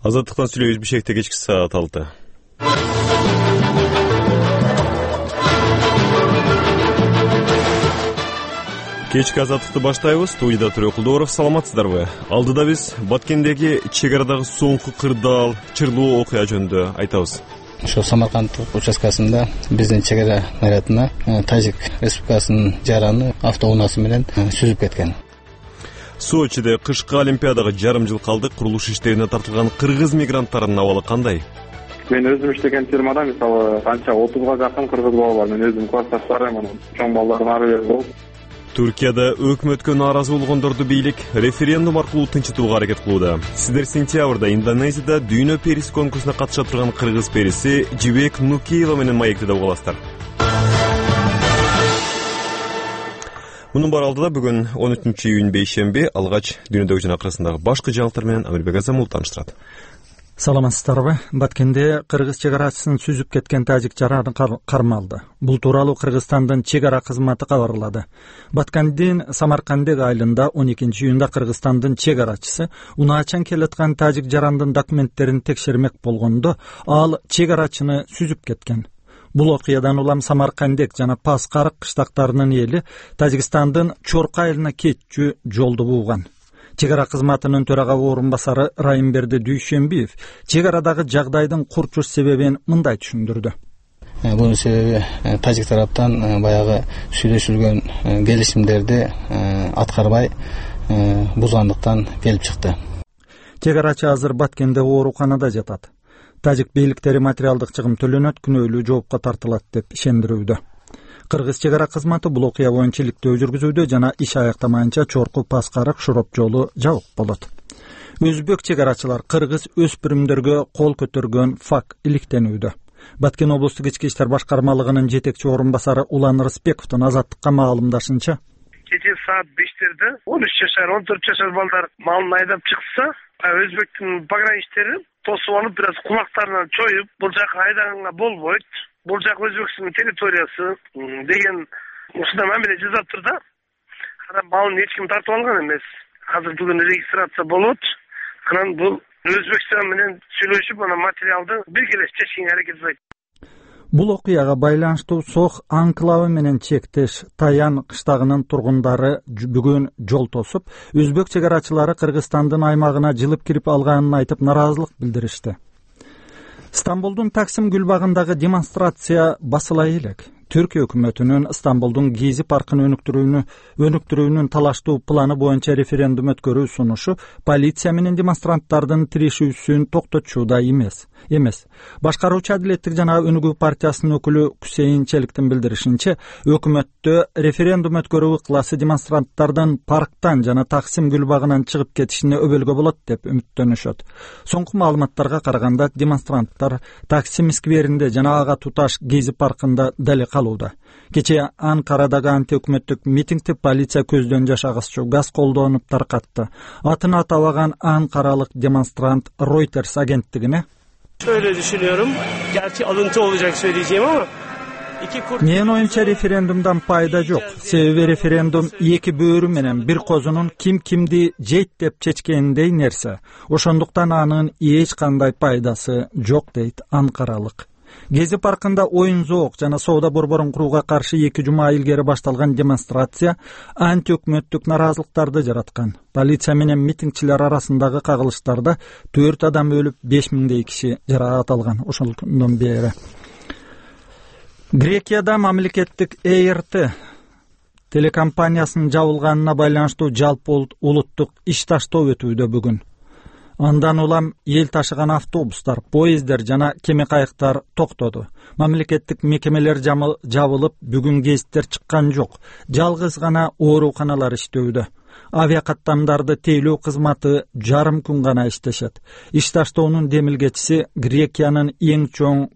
Азаттыктан сүйлөйбүз Бишкекте кечки саат 6. Кечки азаттыкты баштайбыз. Студияда Төрө Кулдууров. Саламатсыздарбы? Алдыда биз Баткендеги чек арадагы соңку кырдаал, чырлуу окуя жөнүндө айтабыз. Ошо Самарканд участкасында биздин чек ара мариятына Тажик Республикасынын жараны автоунаасы менен сүзүп кеткен. Сочиде кышкы олимпиадага жарым жыл калды. Курулуш иштерине тартылган кыргыз мигранттарынын абалы кандай? Мен өзүм иштеген фирмада мисалы канча 30га жакын кыргыз бала бар. Мен өзүм классташтарым, чоң балдардын ары бери болуп. Түркияда өкмөткө нааразы болгондорду бийлик референдум аркылуу тынчытууга аракет кылууда. Сиздер сентябрда Индонезияда дүйнө периси конкурсуна катыша турган кыргыз периси Жибек Нукеева менен маектеде угаласыздар. Мунун баары алдыда бүгүн 13-июнь бейшемби алгач дүйнөдөгү жана акырысындагы башкы жаңылыктар менен Амирбек Азамул тааныштырат. Саламатсыздарбы? Баткенде кыргыз чек арачысын сүзүп кеткен тажик жараны кармалды. Бул тууралуу Кыргызстандын чек ара кызматы кабарлады. Баткендин Самаркандеги айылында 12-июнда Кыргызстандын чек арачысы унаачан келаткан тажик жарандын документтерин текшермек болгондо ал чек арачыны сүзүп кеткен. Бул окуядан улам Самаркандек жана Паскарык кыштактарынын эли Тажикстандын Чорку айылына кетчү жолду бууган. Чек ара кызматынын төрага орун басары Райымберди Дүйшөнбиев чек арадагы жагдайдын курчуш себебин мындай түшүндүрдү. Бунун себеби тажик тараптан баягы сүйлөшүлгөн келишимдерди аткарбай бузгандыктан келип чыкты. Чек арачы азыр Баткенде ооруканада жатат. Тажик бийликтери материалдык чыгым төлөнөт, күнөөлүү жоопко тартылат деп ишендирүүдө. Кыргыз чек ара кызматы бул окуя боюнча иликтөө жүргүзүүдө жана иш аяктамайынча Чорку Паскарык Шуроп жолу жабык болот. Өзбек чек арачылар кыргыз өспүрүмдөргө кол көтөргөн факт иликтенүүдө. Баткен облустук ички иштер башкармалыгынын жетекчи орун басары Улан Рысбековдун азаттыкка маалымдашынча, кече саат 5-терде 13 жашар, 14 жашар балдар малын айдап чыкса, өзбектин пограничтери тосуп алып, бираз кулактарынан чоюп, бул жака айдаганга болбойт. Бул жак Өзбекстин территориясы деген ушундай мамиле жасап тур да. Анан малын эч ким тартып алган эмес. Азыр бүгүн регистрация болот. Анан бул Өзбекстан менен сүйлөшүп, анан материалды биргелеш чечкенге аракет жасайт. Бул окуяга байланыштуу Сох анклавы менен чектеш Таян кыштагынын тургундары бүгүн жол тосуп, өзбек чек арачылары Кыргызстандын аймагына жылып кирип алганын айтып наразылык билдиришти. Стамбулдун Таксим гүлбагындагы демонстрация басыла элек. Түркия өкмөтүнүн Стамбулдун Гези паркын өнүктүрүүнүн талаштуу планы боюнча референдум өткөрүү сунушу полиция менен демонстранттардын тирешүүсүн токтотууда эмес. Башкаруучу Адилеттик жана Өнүгүү партиясынын өкүлү Күсейин Челиктин билдиришинче, өкмөттө референдум өткөрүү ыкласы демонстранттардын парктан жана Таксим гүлбагынан чыгып кетишине өбөлгө болот деп үмүттөнүшөт. Соңку маалыматтарга караганда демонстранттар Таксим скверинде жана ага туташ Гези паркында дали калууда. Кече Анкарадагы анти-өкмөттүк митингти полиция көздөн жаш агызчу газ колдонуп таркатты. Атын атабаган анкаралык демонстрант Reuters агенттигине şöyle düşünüyorum. Gerçi alıntı olacak söyleyeceğim ama Мен оюмча референдумдан пайда жок. Себеби референдум эки бөөрү менен бир козунун ким кимди жейт деп чечкендей нерсе. Ошондуктан анын эч кандай пайдасы жок дейт анкаралык. Гези паркында оюн-зоок жана соода борборун курууга каршы 2 жума илгери башталган демонстрация анти-өкмөттүк наразылыктарды жараткан. Полиция менен митингчилер арасындагы кагылыштарда 4 адам өлүп, 5000дей киши жаракат алган. Ошондон бери Грекияда мамлекеттик ЭРТ телекомпаниясынын жабылганына байланыштуу жалпы улуттук иш таштоо өтүүдө бүгүн. Андан улам эл ташыган автобустар, поездер жана кеме кайыктар токтоду. Мамлекеттик мекемелер жабылып, бүгүн гезиттер чыккан жок. Жалгыз гана ооруканалар иштөөдө. Авиакаттамдарды тейлөө кызматы жарым күн гана иштешет. Иш таштоонун демилгечиси Грекиянын эң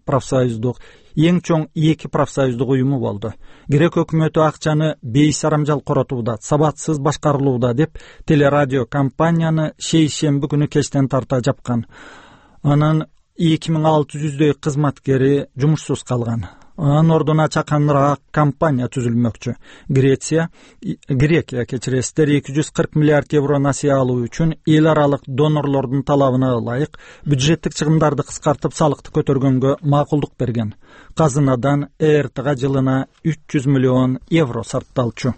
чоң эки профсоюздук уюму болду. Грек өкмөтү акчаны бейсарамжал коротууда, сабатсыз башкарылууда деп телерадио компанияны шейшемби күнү кечтен тарта жапкан. Анын 2600дөй кызматкери жумушсуз калган. Анын ордуна чаканыраак компания түзүлмөкчү. Грекия кечиресиздер 240 миллиард евро насыя алуу үчүн эл аралык донорлордун талабына ылайык бюджеттик чыгымдарды кыскартып салыкты көтөргөнгө макулдук берген. Казынадан ЭРТга жылына 300 миллион евро сарпталчу.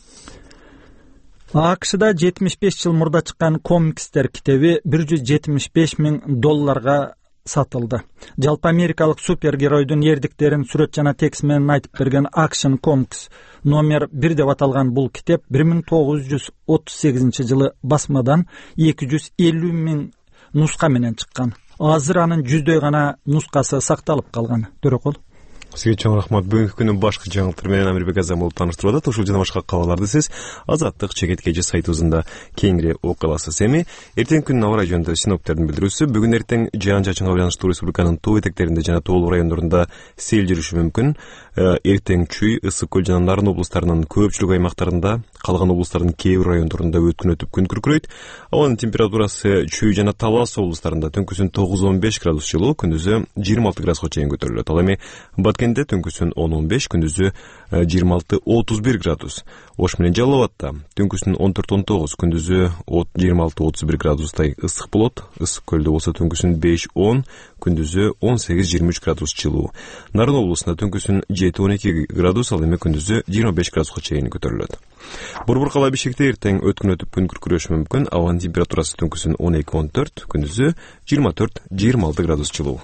АКШда 75 жыл мурда чыккан комикстер китеби $175,000 сатылды. Жалпы америкалык супергеройдун эрдиктерин сүрөт жана текст менен айтып берген Action Comics номер 1 деп аталган бул китеп 1938 жылы басмадан 250,000 нуска менен чыккан. Азыр анын 100дөй гана нускасы сакталып калган. Төрөкөл. Сизге чоң рахмат. Бүгүнкү күнү башкы жаңылыктар менен Амирбек Азамов тааныштырды. Ушул жана башка кабарларды сиз Азаттык чегеткеже сайтыбызында кеңири окуй аласыз. Эми эртеңки күнүн аба ырайы жөнүндө синоптиктердин билдирүүсү, бүгүн эртең жаан-чачынга байланыштуу республиканын тоо этектеринде жана тоолуу райондорунда сел жүрүшү мүмкүн. Эртең Чүй, Ысык көл жана Нарын облустарынын көпчүлүк аймактарында, калган облустардын кээ бир райондорунда өткүн өтүп күн күркүрөйт. Абанын температурасы Чүй жана Талас облустарында түнкүсүн 9-15 градус жылуу, күндүзү 26 градуска чейин көтөрүлөт. Ал эми Баткенде түнкүсүн 10-15, күндүзү 26-31 градус. Ош менен Жалал Абадта түнкүсүн 14-19, күндүзү 26-31 градустай ысык болот. Ысык көлдө болсо түнкүсүн 5-10, күндүзү 18-23 градус жылуу. Нарын облусунда түнкүсүн 7-12 градус, ал эми күндүзү 25 градуска чейин көтөрүлөт. Борбор кала Бишкекте эртең өткүн өтүп күн күркүрөшү мүмкүн. Абанын температурасы түнкүсүн 12-14, күндүзү 24-26 градус жылуу.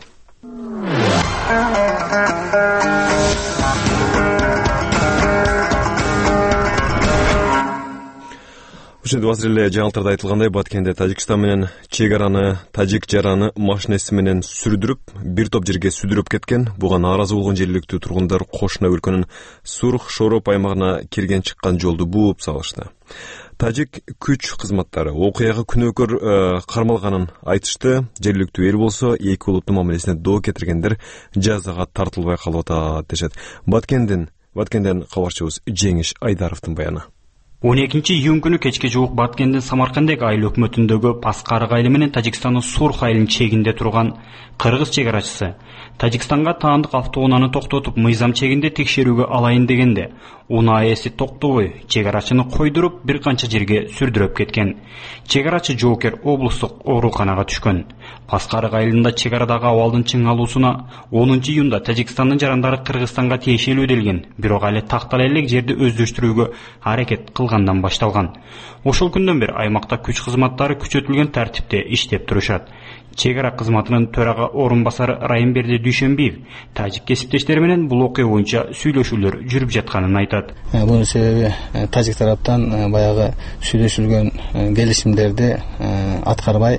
Ушинтип азыр эле жаңылыктарда айтылгандай, Баткенде Тажикстан менен чек араны тажик жараны машинеси менен сүрдүрүп, бир топ жерге сүдүрүп кеткен. Буга нааразы болгон жергиликтүү тургундар кошуна өлкөнүн Сурх Шороп аймагына кирген чыккан жолду бууп салышты. Тажик күч кызматтары окуяга күнөөкөр кармалганын айтышты. Жергиликтүү эл болсо эки улуттун мамилесине доо кетиргендер жазага тартылбай калып атат дешет. Баткенден кабарчыбыз Жеңиш Айдаровдун баяны. 12-июнь күнү кечке жуук Баткендин Самаркандек айыл өкмөтүндөгү Паскарык айылы менен Тажикстандын Сурх айылынын чегинде турган кыргыз чек арачысы Тажикстанга таандык автоунааны токтотуп, мыйзам чегинде текшерүүгө алайын дегенде, унаа ээси токтобой чек арачыны койдуруп, бир канча жерге сүрдүрүп кеткен. Чек арачы жоокер облустук ооруканага түшкөн. Паскарык айылында чек арадагы абалдын чыңалуусуна 10-июнда Тажикстандын жарандары Кыргызстанга тиешелүү делген, бирок али тактала элек жерди өздөштүрүүгө аракет кылгандан башталган. Ошол күндөн бери аймакта күч кызматтары күчөтүлгөн тартипте иштеп турушат. Чек ара кызматынын төрага орун басары Райымберди Дүйшөнбиев тажик кесиптештери менен бул окуя боюнча сүйлөшүүлөр жүрүп жатканын айтат. Бунун себеби тажик тараптан баягы сүйлөшүлгөн келишимдерди аткарбай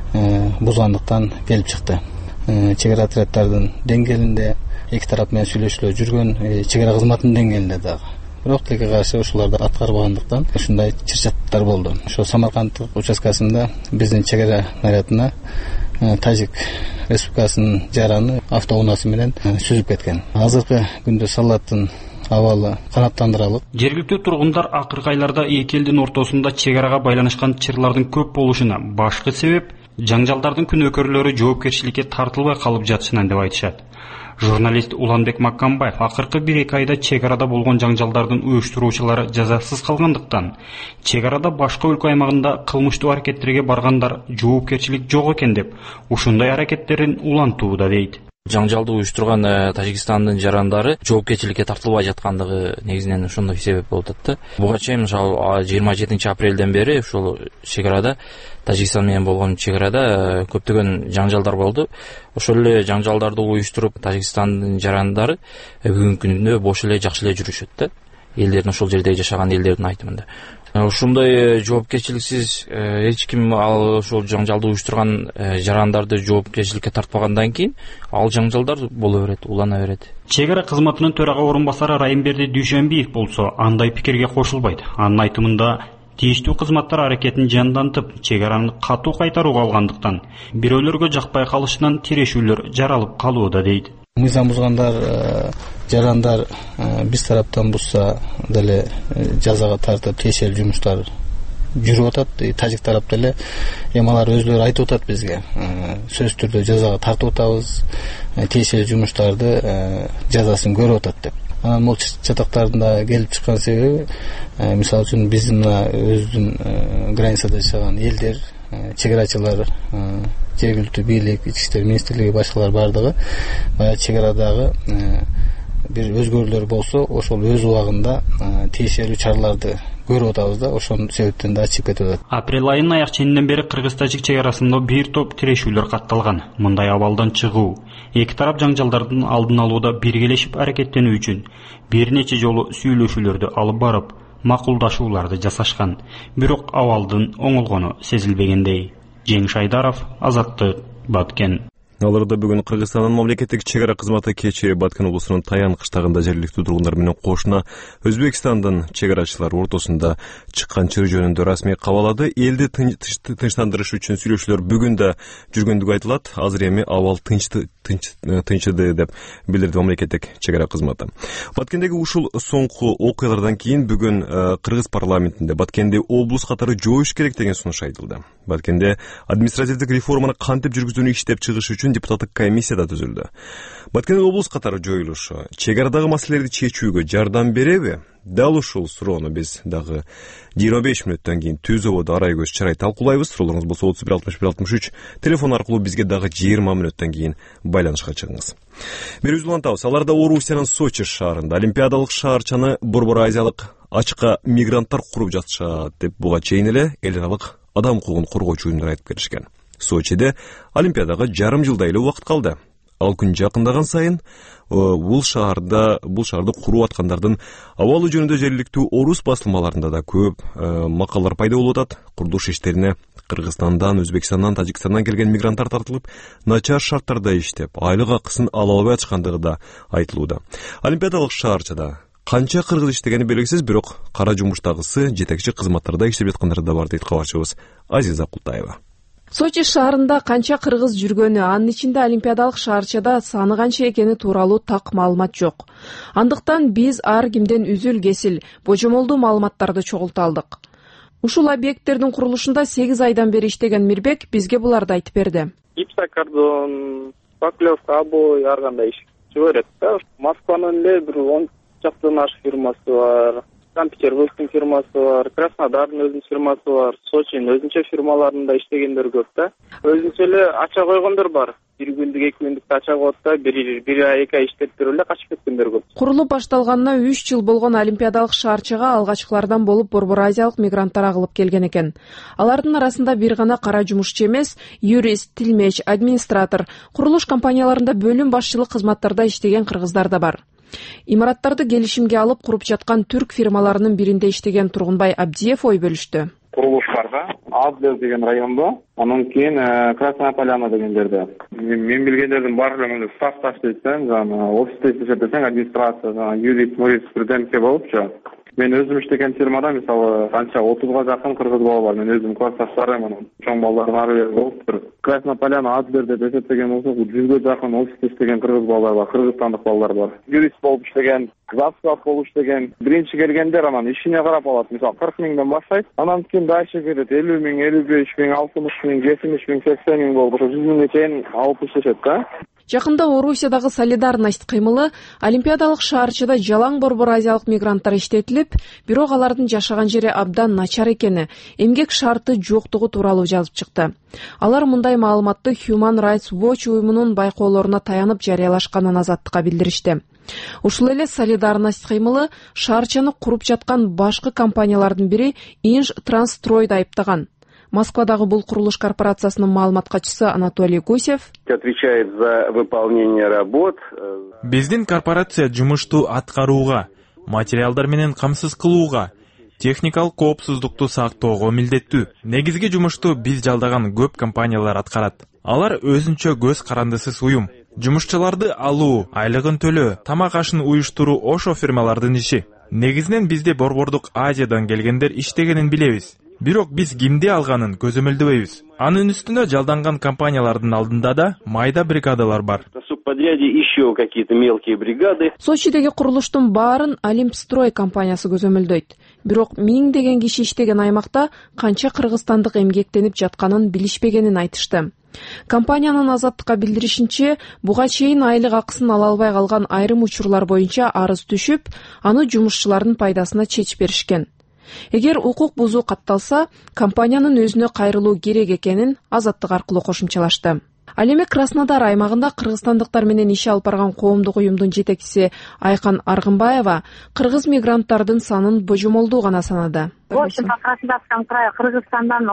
бузгандыктан келип чыкты. Чек ара отряддардын деңгээлинде эки тарап менен сүйлөшүүлөр жүргөн, чек ара кызматынын деңгээлинде дагы. Бирок тилекке каршы ушуларды аткарбагандыктан ушундай чырчаттар болду. Ошо Самарканддык участкасында биздин чек ара нарядына Тажик Республикасынын жараны автоунаасы менен сүзүп кеткен. Азыркы күндө салаттын абалы канааттандыралып. Жергиликтүү тургундар акыркы айларда эки элдин ортосунда чек арага байланышкан чырлардын көп болушуна башкы себеп жаңжалдардын күнөөкөрлөрү жоопкерчиликке тартылбай калып жатышынан деп айтышат. Журналист Уланбек Маккамбаев акыркы 1-2 айда чек арада болгон жаңжалдардын уюштуруучулары жазасыз калгандыктан, чек арада башка өлкө аймагында кылмыштуу аракеттерге баргандар жоопкерчилик жок экен деп, ушундай аракеттерин улантууда дейт. Жаңжалды уюштурган Тажикстандын жарандары жоопкерчиликке тартылбай жаткандыгы негизинен ошондой себеп болуп атты. Буга чейин мисалы 27 апрелден бери ушул чек арада Тажикстан менен болгон чек арада көптөгөн жаңжалдар болду. Ошол эле жаңжалдарды уюштуруп Тажикстандын жарандары бүгүнкү күндө бош эле жакшы эле жүрүшөт да. Элдердин ошол жерде жашаган элдердин айтымында. Ушундай жоопкерчиликсиз эч ким ал ошол жаңжалды уюштурган жарандарды жоопкерчиликке тартпагандан кийин ал жаңжалдар боло берет, улана берет. Чек ара кызматынын төрага орун басары Райымберди Дүйшөнбиев болсо андай пикирге кошулбайт. Анын айтымында тийиштүү кызматтар аракетин жандантып, чек араны катуу кайтарууга алгандыктан бирөөлөргө жакпай калышынан тирешүүлөр жаралып калууда дейт. Мыйзам бузгандар жарандар биз тараптан бузса деле жазага тартып тиешелүү жумуштар жүрүп атат. Тажик тарап деле эми алар өзлөрү айтып атат бизге, сөзсүз түрдө жазага тартып атабыз, тиешелүү жумуштарды жазасын көрүп атат деп. Анан бул чатактардын да келип чыккан себеби, мисалы үчүн биздин өзүбүздүн границада жашаган элдер, чегарачылар, жергиликтүү бийлик, ички иштер министрлиги, башкалар бардыгы баягы чегарадагы бир өзгөрүүлөр болсо, ошол өз убагында тиешелүү чараларды көрүп атабыз да, ошонун себептен да ачып кетип атат. Апрель айынын аяк ченинен бери Кыргыз-Тажик чегарасында бир топ тирешүүлөр катталган. Мындай абалдан чыгуу, эки тарап жаңжалдардын алдын алууда биргелешип аракеттенүү үчүн бир нече жолу сүйлөшүүлөрдү алып барып, макулдашууларды жасашкан. Бирок абалдын оңолгону сезилбегендей. Жеңиш Айдаров, Азаттык, Баткен. Аларда бүгүн Кыргызстандын мамлекеттик чегара кызматы кечээ Баткен облусунун Таян кыштагында жергиликтүү тургундар менен кошуна Өзбекстандын чегарачылары ортосунда чыккан чыр жөнүндө расмий кабалады. Элди тынчтандырыш үчүн сүйлөшүүлөр бүгүн да жүргөндүгү айтылат. Азыр эми абал тынчыды деп билдирди мамлекеттик чегара кызматы. Баткендеги ушул соңку окуялардан кийин бүгүн Кыргыз парламентинде Баткенди облус катары жоюш керек деген сунуш айтылды. Баткенде административдик реформаны кантип жүргүзүүнү иштеп чыгыш үчүн депутаттык комиссия да түзүлдү. Баткен облус катары жоюлушу чегарадагы маселелерди чечүүгө жардам береби? Дал ушул суроону биз дагы 25 мүнөттөн кийин түз ободо арай көз чарай талкуулайбыз. Суроолоруңуз болсо 31 телефон аркылуу бизге дагы 20 мүнөттөн кийин байланышка чыгыңыз. Бир үзүлантабыз. Аларда Орусиянын Сочи шаарында олимпиадалык шаарчаны Борбор Азиялык ачка мигранттар куруп жатышат деп буга чейин эле эл аралык адам укугун коргоочу уюмдар айтып келишкен. Сочиде олимпиадага жарым жылдай эле убакыт калды. Ал күн жакындаган сайын бул шаарды куруп аткандардын абалы жөнүндө жергиликтүү орус басылмаларында да көп макалалар пайда болуп атат. Курулуш иштерине Кыргызстандан, Өзбекстандан, Тажикстандан келген мигранттар тартылып, начар шарттарда иштеп, айлык акысын ала албай аткандыгы да айтылууда. Олимпиадалык шаарчада канча кыргыз иштегени белгисиз, бирок кара жумуштагысы жетекчи кызматтарда иштеп жаткандары да бар дейт кабарчыбыз Азиза Култаева. Сочи шаарында канча кыргыз жүргөнү, анын ичинде олимпиадалык шаарчада саны канча экени тууралуу так маалымат жок. Андыктан биз ар кимден үзүл-кесил божомолдуу маалыматтарды чогулта алдык. Ушул объекттердин курулушунда 8 айдан бери иштеген Мирбек бизге буларды айтып берди. Гипсокартон, шпаклевка, обой ар кандай иш чыгарат да. Москванын эле бир 10 чактан аш фирмасы бар. Санкт-Петербургдун фирмасы бар, Краснодардын өзүнүн фирмасы бар, Сочинин өзүнчө фирмаларында иштегендер көп да. Өзүнчө эле ача койгондор бар. Бир күндүк, 2 күндүк ача коет да, бир ай, 2 ай иштеп берип эле качып кеткендер көп. Курулуп башталганына 3 жыл болгон олимпиадалык шаарчага алгачкылардан болуп Борбор Азиялык мигранттар агылып келген экен. Алардын арасында бир гана кара жумушчу эмес, юрист, тилмеч, администратор, курулуш компанияларында бөлүм башчылык кызматтарда иштеген кыргыздар да бар. Имараттарды келишимге алып куруп жаткан түрк фирмаларынын биринде иштеген Тургунбай Абдиев ой бөлүштү. Курулуштарга Адлер деген райондо, анан кийин Красная Поляна деген жерде. Мен билгендердин баардыгы стафта иштесең, жана офисте иштесең, администрация, юрист, студентке болупчу. Мен өзүм иштеген фирмада мисалы канча 30га жакын кыргыз бала бар. Мен өзүм классташтарым, чоң балдардын ары болуптур. Красная Поляна, Адлер деп эсептеген болсок, 100га жакын офисте иштеген кыргыз балдар бар, кыргызстандык балдар бар. Юрист болуп иштеген, завсклав болуп иштеген, биринчи келгендер анан ишине карап алат. Мисалы 40 миңден баштайт, анан кийин дальше кетет. 50 миң, 55 миң, 60 миң, 70 миң, 80 миң болуп, 100 миңге чейин алып иштешет да. Жакында Орусиядагы солидарность кыймылы олимпиадалык шаарчада жалаң Борбор Азиялык мигранттар иштетилип, бирок алардын жашаган жери абдан начар экени, эмгек шарты жоктугу тууралуу жазып чыкты. Алар мындай маалыматты Human Rights Watch уюмунун байкоолоруна таянып жарыялашканын Азаттыкка билдиришти. Ушул эле солидарность кыймылы шаарчаны куруп жаткан башкы компаниялардын бири Инж Трансстройду айыптаган. Москвадагы бул курулуш корпорациясынын маалымат катчысы Анатолий Гусев отвечает за выполнение работ. Биздин корпорация жумушту аткарууга, материалдар менен камсыз кылууга, техникалык коопсуздукту сактоого милдеттүү. Негизги жумушту биз жалдаган көп компаниялар аткарат. Алар өзүнчө көз карандысыз уюм. Жумушчуларды алуу, айлыгын төлөө, тамак ашын уюштуруу ошо фирмалардын иши. Негизинен бизде Борбордук Азиядан келгендер иштегенин билебиз. Бирок биз кимди алганын көзөмөлдөбөйбүз. Анын үстүнө жалданган компаниялардын алдында да майда бригадалар бар. Еще какие-то мелкие бригады. Сочидеги курулуштун баарын Олимпстрой компаниясы көзөмөлдөйт. Бирок миңдеген киши иштеген аймакта канча кыргызстандык эмгектенип жатканын билишпегенин айтышты. Компаниянын Азаттыкка билдиришинче, буга чейин айлык акысын ала албай калган айрым учурлар боюнча арыз түшүп, аны жумушчулардын пайдасына чечип беришкен. Эгер укук бузуу катталса, компаниянын өзүнө кайрылуу керек экенин Азаттык аркылуу кошумчалашты. Ал эми Краснодар аймагында кыргызстандыктар менен иш алып барган коомдук уюмдун жетекчиси Айкан Аргынбаева кыргыз мигранттардын санын божомолдуу гана санады. В общем, по Краснодарскому краю Кыргызстандан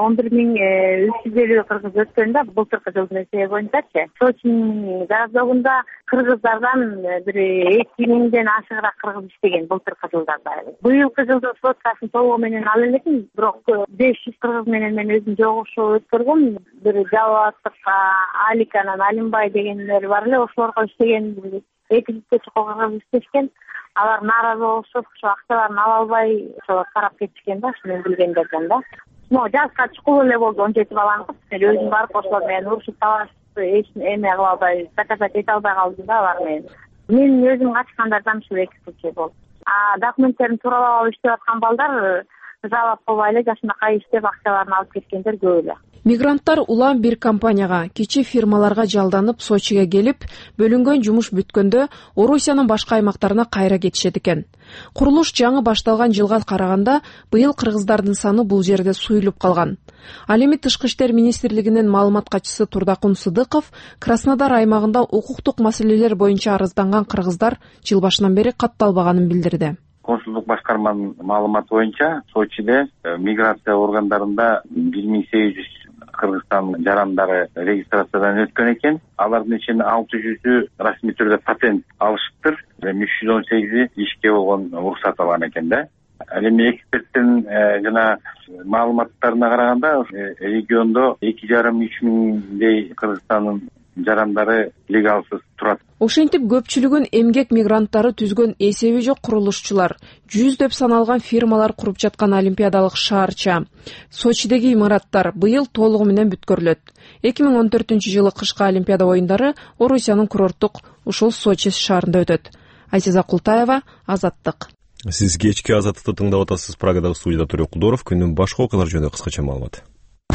11.350 кыргыз өткөн да былтыркы жылдын эсеби боюнчачы. Сочинин гаражогунда кыргыздардан бир 2000ден ашыгыраак кыргыз иштеген былтыркы жылдарда. Быйылкы жылдын сводкасын толугу менен ала элекмин, бирок 500 кыргыз менен мен өзүм жогушуу өткөргөм. Бир Жалаттык, Аликанан, Алимбай дегендер бар эле, ошолорго иштеген 200 чакан кыргыз иштешкен. Алар нааразы болушуп, ошо акчаларын ала албай, ошо тарап кетишкен да, мен билгендерден да. Жазга чукул эле болду 17 баланы кыз. Мен өзүм барып ошолор менен урушуп талашып, эч эме кыла албай, доказать эте албай калдым да алар менен. Мен өзүм качкандардан ушул 2 случай болду. Документтерин тууралап алып иштеп аткан балдар жалап кылбай эле жашынакай иштеп акчаларын алып кеткендер көп эле. Мигранттар улам бир компанияга, кичи фирмаларга жалданып Сочиге келип, бөлүнгөн жумуш бүткөндө Орусиянын башка аймактарына кайра кетишет экен. Курулуш жаңы башталган жылга караганда быйыл кыргыздардын саны бул жерде суюлуп калган. Ал эми Тышкы иштер министрлигинин маалымат катчысы Турдакун Сыдыков Краснодар аймагында укуктук маселелер боюнча арызданган кыргыздар жыл башынан бери катталбаганын билдирди. Консулдук башкарманын маалыматы боюнча Сочиде миграция органдарында 1800 Кыргызстан жарандары регистрациядан өткөн экен. Алардын ичинде 600-ü расмий түрдө патент алышыптыр. 318-и ишке болгон уруксат алган экен да. Ал эми эксперттин жана маалыматтарына караганда региондо 2,5-3 миңдей Кыргызстандын жарандары легалсыз турат. Ошентип көпчүлүгүн эмгек мигранттары түзгөн эсеби жок курулушчулар, 100 саналган фирмалар куруп жаткан олимпиадалык шаарча. Сочидеги имараттар быйыл толугу менен бүткөрүлөт. 2014-жылы кышкы олимпиада оюндары Орусиянын курорттук ушул Сочи шаарында өтөт. Азиза Култаева, Азаттык. Сиз кечки Азаттыкты тыңдап атасыз. Прагадагы студияда Төрөк Кулдоров. Күндүн башка окуялары жөнүндө кыскача маалымат.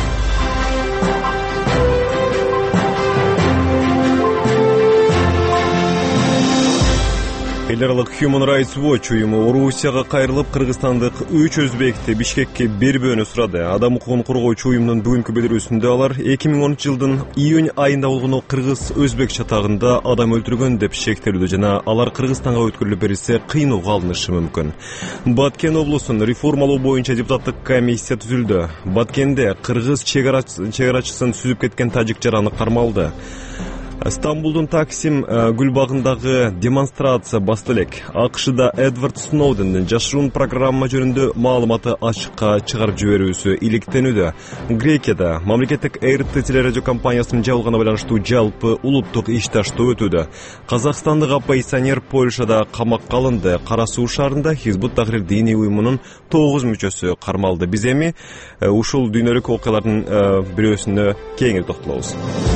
Эл аралык Human Rights Watch уюму Орусияга кайрылып Кыргызстандык 3 өзбекти Бишкекке бербөөнү сурады. Адам укугун коргоочу уюмдун бүгүнкү билдирүүсүндө алар 2010 жылдын июнь айында болгон кыргыз-өзбек чатагында адам өлтүргөн деп шектелүүдө жана алар Кыргызстанга өткөрүлүп берилсе кыйноого алынышы мүмкүн. Баткен облусун реформалоо боюнча депутаттык комиссия түзүлдү. Баткенде кыргыз чегарачысын сүзүп кеткен тажик жараны кармалды. Стамбулдун Таксим гүлбагындагы демонстрация башталды элек. АКШда Эдвард Сноудендин жашыруун программа жөнүндө маалыматы ачыкка чыгарып жиберүүсү иликтенүүдө. Грекияда мамлекеттик РТ телерадио компаниясынын жабылганы байланыштуу жалпы улуттук иш таштоо өтүүдө. Казакстандык оппозиционер Польшада камакка алынды. Кара Суу шаарында Хизбут Тахрир диний уюмунун 9 мүчөсү кармалды. Биз эми ушул дүйнөлүк окуялардын бирөөсүнө кеңири токтолобуз.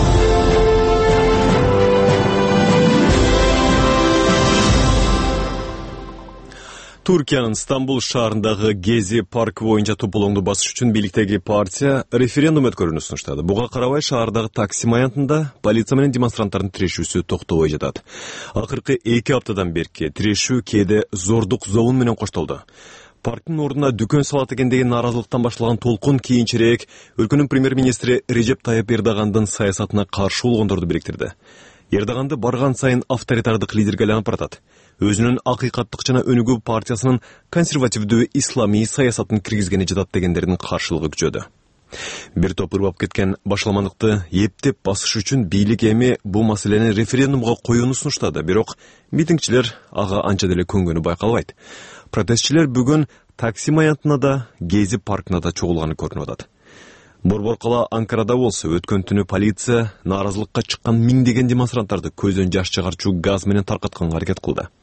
Туркиянын Стамбул шаарындагы Гези парк боюнча тополоңду басыш үчүн бийликтеги партия референдум өткөрүүнү сунуштады. Буга карабай шаардагы Таксим аянтында полиция менен демонстранттардын тирешүүсү токтобой жатат. Акыркы 2 аптадан берки тирешүү кээде зордук зобун менен коштолду. Парктын ордуна дүкөн салат экен деген нааразылыктан башталган толкун кийинчерээк өлкөнүн премьер-министри Режеп Тайып Эрдогандын саясатына каршы болгондорду бириктирди. Эрдоганды барган сайын авторитардык лидерге айланып баратат. Өзүнүн акыйкаттык жана өнүгүү партиясынын консервативдүү исламий саясатын киргизгени жатат дегендердин каршылыгы күчөдү. Бир топ ырбап кеткен башаламандыкты эптеп басыш үчүн бийлик эми бул маселени референдумга коюуну сунуштады, бирок митингчилер ага анча деле көнгөнү байкалбайт. Протестчилер бүгүн Таксим аянтына да, Гези паркына да чогулганы көрүнүп атат. Борбор кала Анкарада болсо өткөн түнү полиция нааразылыкка чыккан миңдеген демонстранттарды көздөн жаш чыгарчу газ менен таркатканга аракет кылды.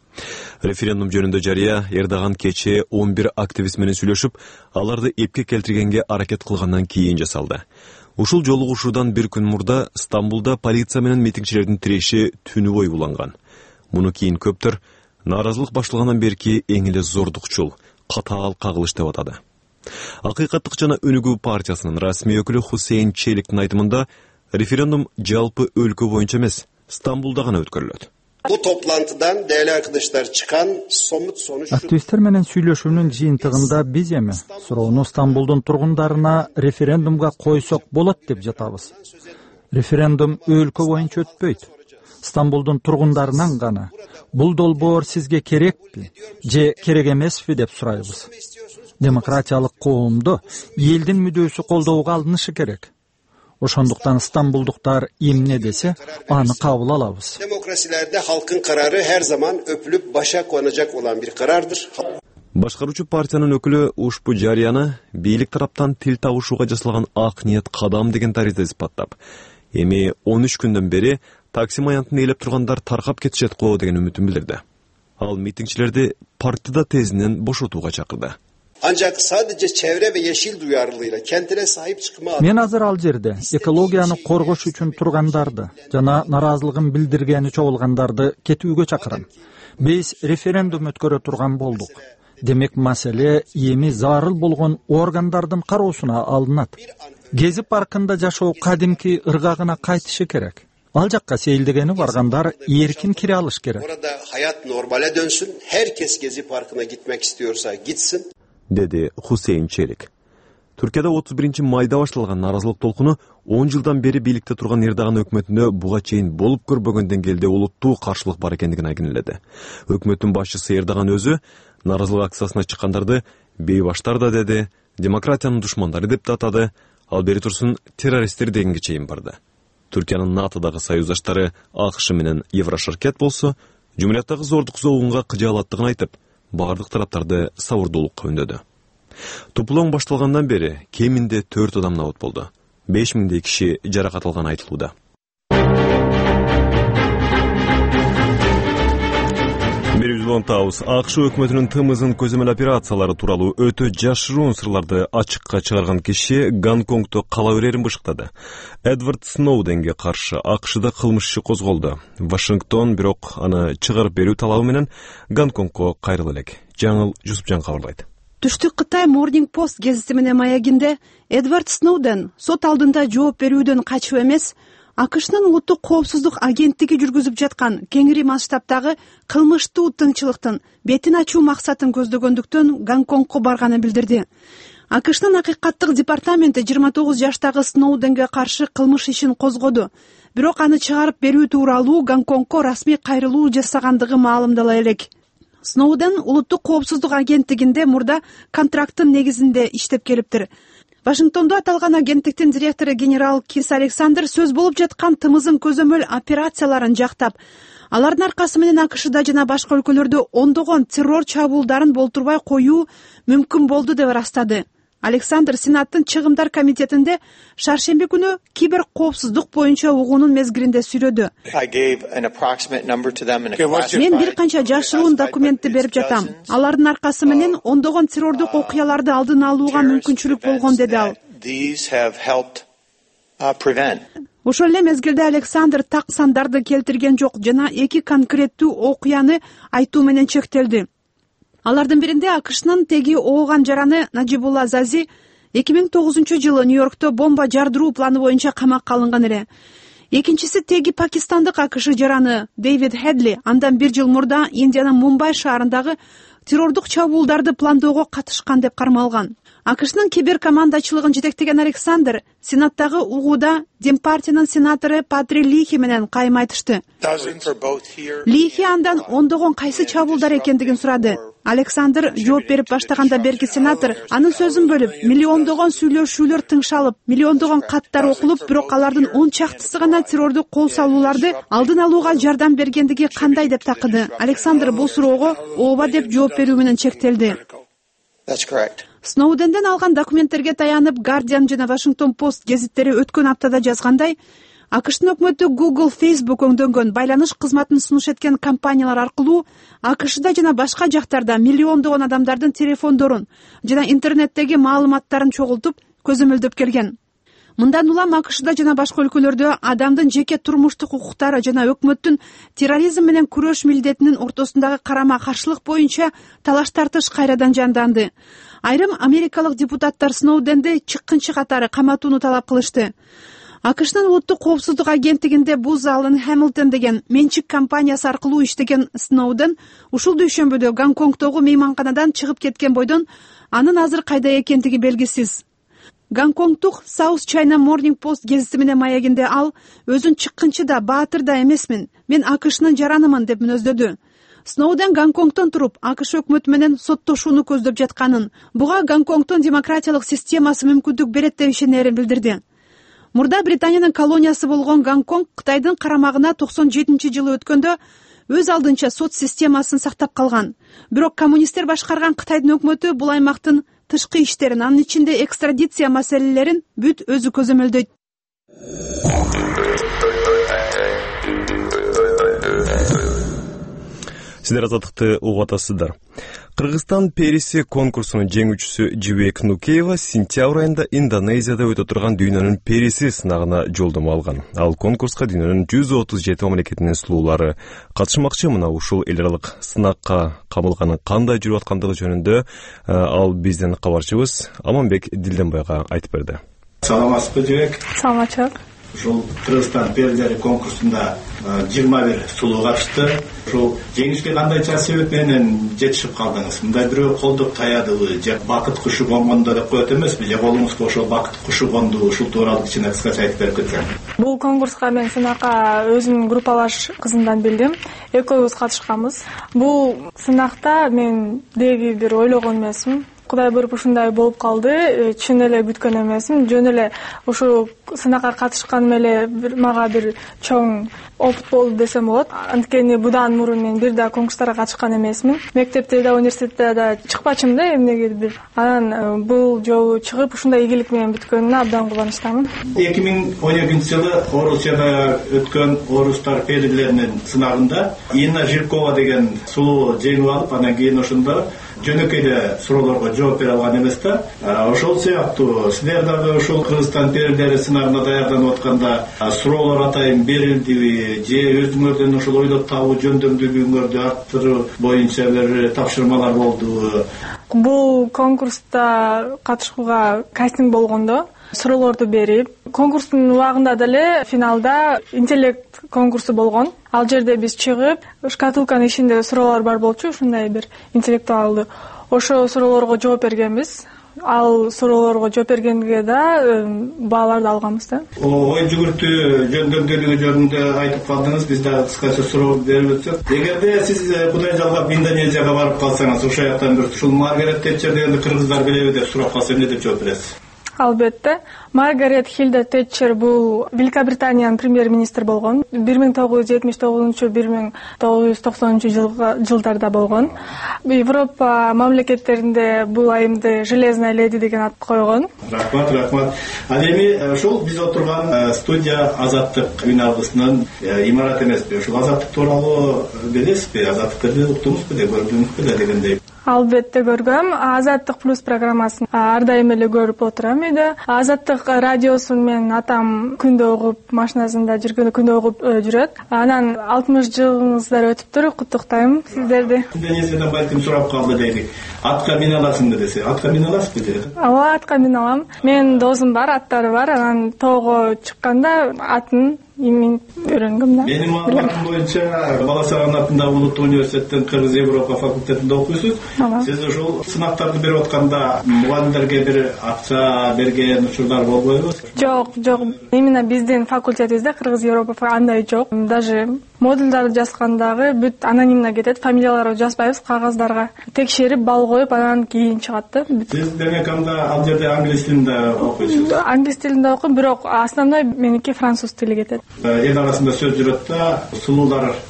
Референдум жөнүндө жарыя Эрдоган кече 11 активист менен сүйлөшүп, аларды эпке келтиргенге аракет кылгандан кийин жасалды. Ушул жолугушуудан бир күн мурда Стамбулда полиция менен митингчилердин тиреши түнү бою уланган. Муну кийин көптөр нааразылык башталгандан берки эң эле зордукчул, катаал кагылыш деп атады. Акыйкаттык жана Өнүгүү партиясынын расмий өкүлү Хусейн Челиктин айтымында референдум жалпы өлкө боюнча эмес, Стамбулда гана өткөрүлөт. Bu toplantıdan değerli arkadaşlar çıkan somut sonuç... Активисттер менен сүйлөшүүнүн жыйынтыгында биз эми суроону Стамбулдун тургундарына референдумга койсок болот деп жатабыз. Референдум өлкө боюнча өтпөйт. Стамбулдун тургундарынан гана бул долбоор сизге керекпи же керек эмеспи деп сурайбыз. Демократиялык коомдо элдин мүдөөсү колдоого алынышы керек. Ошондуктан Стамбулдуктар эмне десе, аны кабыл алабыз. Demokrasilerde halkın kararı her zaman öpülüp başa konacak olan bir karardır. Башкаруучу партиянын өкүлү ушпу жарыяны бийлик тараптан тил табышууга жасалган ак ниет кадам деген таризде испаттап, эми 13 күндөн бери Таксим аянтын ээлеп тургандар таркап кетишет го деген үмүтүн билдирди. Ал митингчилерди партияда тезинен бошотууга чакырды. Ancak sadece çevre ve yeşil duyarlılığıyla kentine sahip çıkma... Мен азыр ал жерде экологияны коргош үчүн тургандарды жана наразылыгын билдиргени чогулгандарды кетүүгө чакырам. Биз референдум өткөрө турган болдук. Демек маселе эми зарыл болгон органдардын кароосуна алынат. Гези паркында жашоо кадимки ыргагына кайтышы керек. Ал жакка сейилдегени баргандар эркин кире алыш керек. Orada hayat normale dönsün. Herkes Gezi Parkı'na gitmek istiyorsa gitsin. Dedi Хусейн Челик. Түркияда 31 майда башталган наразылык толкуну 10 жылдан бери бийликте турган Эрдоган өкмөтүнө буга чейин болуп көрбөгөн деңгээлде улуттуу каршылык бар экендигин айгинеледи. Өкмөттүн башчысы Эрдоган өзү наразылык акциясына чыккандарды бейбаштар да деди, демократиянын душмандары деп да атады, ал бери турсун террористтер дегенге чейин барды. Түркиянын НАТОдагы союздаштары АКШ менен Еврошаркет болсо, жумурияттагы зордук зоогунга кыжаалаттыгын айтып, бардык тараптарды сабырдуулукка үндөдү. Тупулоң башталгандан бери кеминде 4 адам набат болду. 5000 киши жаракат алганы айтылууда. Таус АКШ өкмөтүнүн тымызын көзөмөл операциялары тууралуу өтө жашыруун сырларды ачыкка чыгарган киши Гонконгду кала берерин бышыктады. Эдвард Сноуденге каршы АКШда кылмыш иши козголду. Вашингтон бирок аны чыгарып берүү талабы менен Гонконгго кайрыла элек. Жаңыл Жусупжан кабарлайт. Түштүк Кытай Morning Post гезити менен маягинде Эдвард Сноуден сот алдында жооп берүүдөн качып эмес, АКШнын улуттук коопсуздук агенттиги жүргүзүп жаткан кеңири масштабтагы кылмыштуу тынччылыктын бетин ачуу максатын көздөгөндүктөн Гонконгго барганын билдирди. АКШнын акыйкаттык департаменти 29 жаштагы Сноуденге каршы кылмыш ишин козгоду. Бирок аны чыгарып берүү тууралуу Гонконгго расмий кайрылуу жасагандыгы маалымдала элек. Сноуден улуттук коопсуздук агенттигинде мурда контракттын негизинде иштеп келиптир. Вашингтондо аталган агенттиктин директору генерал Кис Александр сөз болуп жаткан тымызын көзөмөл операцияларын жактап, алардын аркасы менен АКШда жана башка өлкөлөрдө ондогон террор чабуулдарын болтурбай коюу мүмкүн болду деп ырастады. Александр Сенаттын чыгымдар комитетинде шаршемби күнү кибер коопсуздук боюнча угуунун мезгилинде сүйлөдү. Мен бир канча жашыруун документти берип жатам. Алардын аркасы менен ондогон террордук окуяларды алдын алууга мүмкүнчүлүк болгон, деди ал. Ошол эле мезгилде Александр так сандарды келтирген жок жана эки конкреттүү окуяны айтуу менен чектелди. Алардын биринде АКШнын теги ооган жараны Наджибулла Зази 2009-жылы Нью-Йоркто бомба жардыруу планы боюнча камакка алынган эле. Экинчиси теги пакистандык АКШ жараны Дэвид Хедли андан 1 жыл мурда Индиянын Мумбай шаарындагы террордук чабуулдарды пландоого катышкан деп кармалган. АКШнын кибер командачылыгын жетектеген Александр Сенаттагы угууда Демпартиянын сенатору Патри Лихи менен кайым айтышты. Лихи андан ондогон кайсы чабуулдар экендигин сурады. Александр жооп берип баштаганда берки сенатор анын сөзүн бөлүп, миллиондогон сүйлөшүүлөр тыңшалып, миллиондогон каттар окулуп, бирок алардын 10 чактысы гана террордук кол салууларды алдын алууга жардам бергендиги кандай деп такыды. Александр бул суроого ооба деп жооп берүү менен чектелди. Сноуденден алган документтерге таянып Guardian жана Washington Post гезиттери өткөн аптада жазгандай, акштын өкмөтү Google, Facebook өңдөнгөн байланыш кызматын сунуш эткен компаниялар аркылуу акшда жана башка жактарда миллиондогон адамдардын телефондорун жана интернеттеги маалыматтарын чогултуп көзөмөлдөп келген. Мындан улам акшда жана башка өлкөлөрдө адамдын жеке турмуштук укуктары жана өкмөттүн терроризм менен күрөш милдетинин ортосундагы карама каршылык боюнча талаш тартыш кайрадан жанданды. Айрым америкалык депутаттар Сноуденди чыккынчы катары каматууну талап кылышты. акшнын улуттук коопсуздук агенттигинде Booz Allen Hamilton деген менчик компаниясы аркылуу иштеген Сноуден ушул дүйшөмбүдө Гонконгдогу мейманканадан чыгып кеткен бойдон анын азыр кайда экендиги белгисиз. Гонконгдук South China Morning Post гезити менен маегинде ал өзүн чыккынчы да баатыр да эмесмин, мен акшнын жаранымын деп мүнөздөдү. Сноуден Гонконгдон туруп акш өкмөтү менен соттошууну көздөп жатканын, буга Гонконгдун демократиялык системасы мүмкүндүк берет деп ишенерин билдирди. Мурда Британиянын колониясы болгон Гонконг Кытайдын карамагына 97-жылы өткөндө өз алдынча сот системасын сактап калган. Бирок коммунисттер башкарган Кытайдын өкмөтү бул аймактын тышкы иштерин, анын ичинде экстрадиция маселелерин бүт өзү көзөмөлдөйт. Сиздер азаттыкты угуп атасыздар. Кыргызстан периси конкурсунун жеңүүчүсү Жибек Нукеева сентябрь айында Индонезияда өтө турган дүйнөнүн периси сынагына жолдомо алган. Ал конкурска дүйнөнүн 137 мамлекетинин сулуулары катышмакчы. Мына ушул эл аралык сынакка камылганын кандай жүрүп аткандыгы жөнүндө ал биздин кабарчыбыз Аманбек Дилденбайга айтып берди. Саламатсызбы, Жибек? Саламатчылык. Ушул Кыргызстан перилери конкурсунда 21 сулуу катышты. Ушул жеңишке кандайча себеп менен жетишип калдыңыз? Мындай бирөө колдоп таядыбы, же бакыт кушу конгондо деп коет эмеспи, же колуңузга ошол бакыт кушу конду, ушул тууралуу кичине кыскача айтып берип кетсең. Бул конкурска мен сынакка өзүмдүн группалаш кызымдан билдим. Экөөбүз катышканбыз. Бул сынакта мен деги бир ойлогон эмесмин. Кудай буйруп ушундай болуп калды, чын эле күткөн эмесмин. Жөн эле ушул сынакка катышканым эле мага бир чоң опыт болду десем болот. Анткени будан мурун мен бир да конкурстарга катышкан эмесмин. Мектепте да, университетте да чыкпачымын да эмнеге бир. Анан бул жолу чыгып ушундай ийгилик менен бүткөнүнө абдан кубанычтамын. 2012-жылы Орусияда өткөн орустар перилеринин сынагында Инна Жиркова деген сулуу жеңип алып, анан кийин ошондо жөнөкөйдө суроолорго жооп бере алган эмес да. Ошол сыяктуу силер дагы ушул Кыргызстан перилери сынагына даярданып атканда суроолор атайын берилдиби, же өзүңөрдөн ошол ойлоп табуу жөндөмдүүлүгүңөрдү арттыруу боюнча бир тапшырмалар болдубу? Бул конкурста катышууга кастинг болгондо суроолорду берип, конкурстун убагында деле финалда интеллект конкурсу болгон. Ал жерде биз чыгып, шкатулканын ичинде суроолор бар болчу, ушундай бир интеллектуалдуу. Ошо суроолорго жооп бергенбиз. Ал суроолорго жооп бергенге да бааларды алганбыз да. Ой жүгүртүү жөндөмдүүлүгү жөнүндө айтып калдыңыз, биз да кыскача суроо берип өтсөк. Эгерде сиз Кудай жалгап Индонезияга барып калсаңыз, ошол жактан бир ушул Маргарет Тэтчер дегенди кыргыздар билеби деп сурап калса эмне деп жооп бересиз? Албетте. Маргарет Хилда Тэтчер бул Великобританиянын премьер-министри болгон. 1979-1990 жылдарда болгон. Европа мамлекеттеринде бул айымды Железная леди деген ат койгон. Рахмат. Ал эми ошол биз отурган студия Азаттык финалыбызынын имараты эмеспи? Ошол Азаттык тууралуу билесизби? Азаттыкты уктуңузбу деп, көрдүңүзбү дегендей. Албетте көргөм. Азаттык плюс программасын ар дайым эле көрүп отурам үйдө. Азаттык радиосун мен атам күндө угуп, машинасында жүргөндө күндө угуп жүрөт. Анан 60 жылыңыздар өтүптүр, куттуктайм сиздерди. Индонезиядан балким сурап калды дейли. Атка мин аласыңбы десе, атка мин аласызбы деди. Ооба, атка мин алам. Менин досум бар, аттары бар. Анан тоого чыкканда атын имин үйрөнгөм да. Менин маалыматым боюнча Бала Саган атындагы Улуттук университеттин Кыргыз Европа факультетинде окуйсуз. Сиз ошол сынактарды берип атканда мугалимдерге бир акча берген учурлар болбойбу? Жок. Именно биздин факультетибизде Кыргыз Европа андай жок. Даже модулдарды жазгандагы бүт анонимно кетет, фамилияларды жазбайбыз кагаздарга. Текшерип, бал коюп, анан кийин чыгат да. Сиз демек анда ал жерде англис тилинде окуйсуз? Англис тилинде окуйм, бирок основной меники француз тили кетет. Эл арасында сөз жүрөт да, сулуулар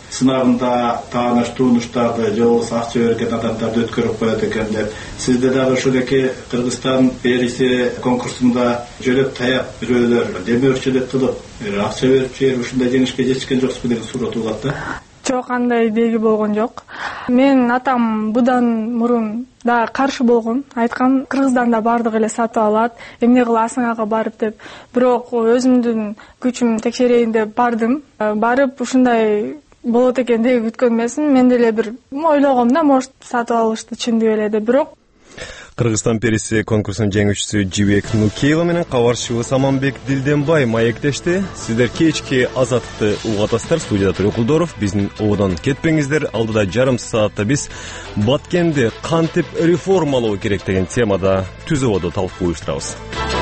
сынагында тааныш тунуштарды же болбосо акча берген адамдарды өткөрүп коет экен деп. Сизде дагы ушундайки Кыргызстан периси конкурсунда жөлөп таяп бирөөлөр демөөрчүлүк кылып акча берип жиберип ушундай жеңишке жетишкен жоксузбу деген суроо туулат да. Жок, андай деги болгон жок. Менин атам будан мурун да каршы болгон, айткан Кыргызстанда баардыгы эле сатып алат, эмне кыласың ага барып деп. Бирок өзүмдүн күчүм текшерейин деп бардым. Барып ушундай болот экен деп күткөн эмесмин. Мен деле бир ойлогом да, может сатып алышты чындып эле деп. Бирок Кыргызстан периси конкурсунун жеңүүчүсү Жибек Нукеева менен кабарчыбыз Саманбек Дилденбай маектешти. Сиздер кечки Азаттыкты угатасыздар. Студияда Төрөк Кулдоров. Биздин ободон кетпеңиздер. Алдыда жарым саатта биз Баткенди кантип реформалоо керек деген темада түз ободо талкуу уюштурабыз.